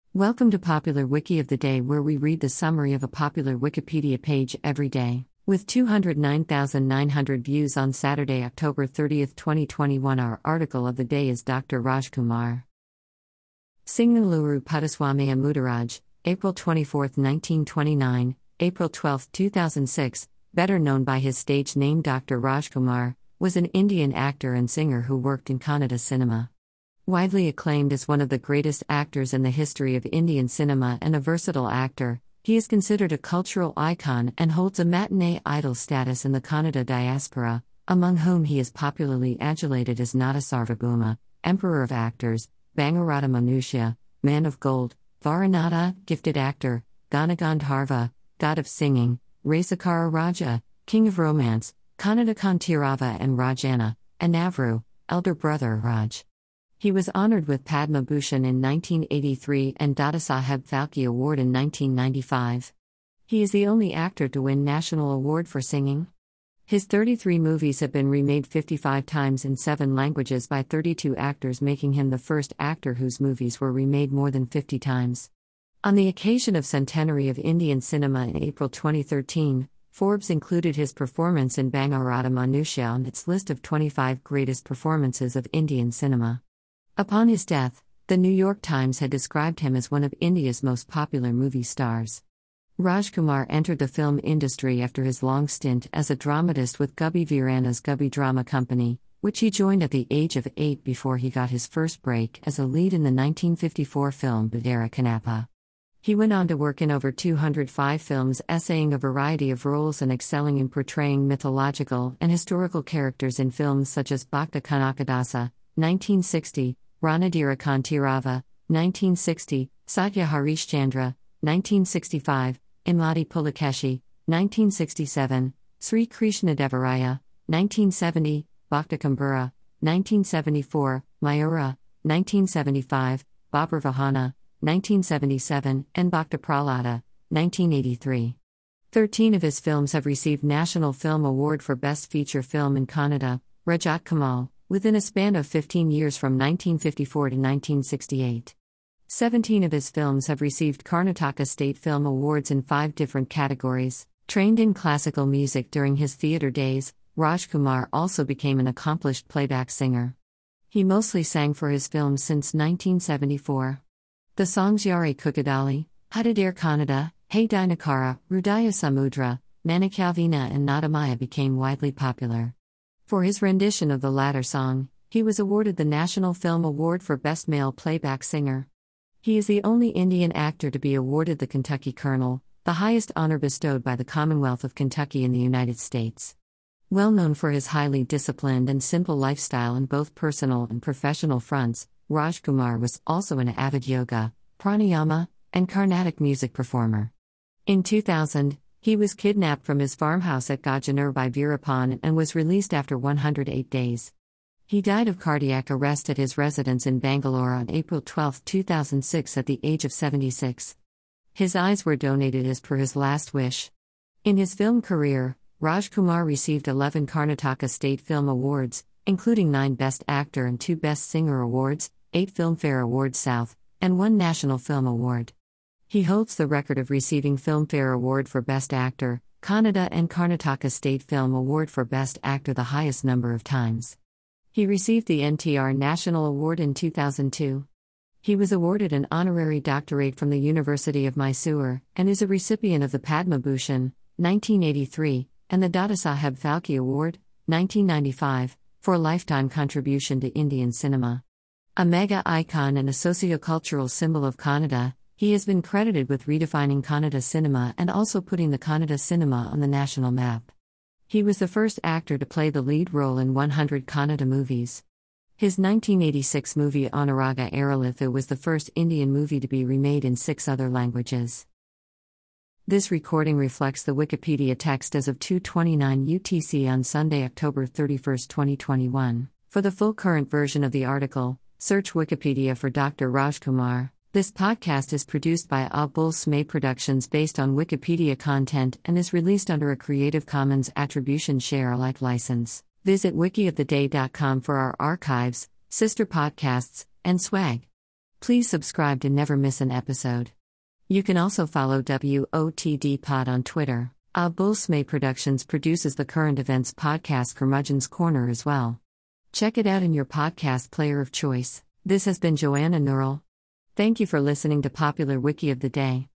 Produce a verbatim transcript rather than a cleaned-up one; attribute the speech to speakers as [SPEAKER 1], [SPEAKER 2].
[SPEAKER 1] Welcome to Popular Wiki of the Day, where we read the summary of a popular Wikipedia page every day. With two hundred nine thousand nine hundred views on Saturday, October thirtieth, twenty twenty-one, our article of the day is Doctor Rajkumar. Singaluru Puttaswamy Amutharaj, April twenty-fourth, nineteen twenty-nine, April twelfth, two thousand six, better known by his stage name Doctor Rajkumar, was an Indian actor and singer who worked in Kannada cinema. Widely acclaimed as one of the greatest actors in the history of Indian cinema and a versatile actor, he is considered a cultural icon and holds a matinee idol status in the Kannada diaspora, among whom he is popularly adulated as Nata Sarvabhauma, Emperor of Actors, Bangarata Manushya, Man of Gold, Varanata, Gifted Actor, Ganagandharva, God of Singing, Rasakara Raja, King of Romance, Kannada Kantirava and Rajana, and Navru, elder brother Raj. He was honored with Padma Bhushan in nineteen eighty-three and Dadasaheb Phalke Award in nineteen ninety-five. He is the only actor to win National Award for Singing. His thirty-three movies have been remade fifty-five times in seven languages by thirty-two actors, making him the first actor whose movies were remade more than fifty times. On the occasion of Centenary of Indian Cinema in April twenty thirteen, Forbes included his performance in Bangarata Manushya on its list of twenty-five greatest performances of Indian cinema. Upon his death, the New York Times had described him as one of India's most popular movie stars. Rajkumar entered the film industry after his long stint as a dramatist with Gubby Veeranna's Gubby Drama Company, which he joined at the age of eight before he got his first break as a lead in the nineteen fifty-four film Bedara Kannappa. He went on to work in over two hundred five films, essaying a variety of roles and excelling in portraying mythological and historical characters in films such as Bhakta Kanakadasa, nineteen sixty, Ranadira Kantirava, nineteen sixty, Satya Harishchandra, nineteen sixty-five, Imladi Pulakeshi, nineteen sixty-seven, Sri Krishna Devaraya, nineteen seventy, Bhakta Kambura, nineteen seventy-four, Mayura, nineteen seventy-five, Babur Vahana, nineteen seventy-seven, and Bhakta Prahlada, nineteen eighty-three. Thirteen of his films have received National Film Award for Best Feature Film in Kannada, Rajat Kamal, within a span of fifteen years from nineteen fifty-four to nineteen sixty-eight. Seventeen of his films have received Karnataka State Film Awards in five different categories. Trained in classical music during his theatre days, Rajkumar also became an accomplished playback singer. He mostly sang for his films since nineteen seventy-four. The songs Yare Kukadali, Hadidir Kannada, Hey Dinakara, Rudaya Samudra, Manikyavina and Nadamaya became widely popular. For his rendition of the latter song, he was awarded the National Film Award for Best Male Playback Singer. He is the only Indian actor to be awarded the Kentucky Colonel, the highest honor bestowed by the Commonwealth of Kentucky in the United States. Well known for his highly disciplined and simple lifestyle in both personal and professional fronts, Rajkumar was also an avid yoga, pranayama, and Carnatic music performer. In two thousand, he was kidnapped from his farmhouse at Gajanur by Veerappan and was released after one hundred eight days. He died of cardiac arrest at his residence in Bangalore on April twelfth, two thousand six at the age of seventy-six. His eyes were donated as per his last wish. In his film career, Rajkumar received eleven Karnataka State Film Awards, including nine Best Actor and two Best Singer Awards, eight Filmfare Awards South, and one National Film Award. He holds the record of receiving Filmfare Award for Best Actor, Kannada and Karnataka State Film Award for Best Actor the highest number of times. He received the N T R National Award in two thousand two. He was awarded an honorary doctorate from the University of Mysore, and is a recipient of the Padma Bhushan, nineteen eighty-three, and the Dadasaheb Phalke Award, nineteen ninety-five, for lifetime contribution to Indian cinema. A mega icon and a socio-cultural symbol of Kannada, he has been credited with redefining Kannada cinema and also putting the Kannada cinema on the national map. He was the first actor to play the lead role in one hundred Kannada movies. His nineteen eighty-six movie Anuraga Aralithu was the first Indian movie to be remade in six other languages. This recording reflects the Wikipedia text as of two twenty-nine U T C on Sunday, October thirty-first, twenty twenty-one. For the full current version of the article, search Wikipedia for Doctor Rajkumar. This podcast is produced by Abul Smay Productions based on Wikipedia content and is released under a Creative Commons Attribution Share Alike license. Visit wiki of the day dot com for our archives, sister podcasts, and swag. Please subscribe to never miss an episode. You can also follow W O T D Pod on Twitter. Abul Smay Productions produces the current events podcast Curmudgeon's Corner as well. Check it out in your podcast player of choice. This has been Joanna Neural. Thank you for listening to Popular Wiki of the Day.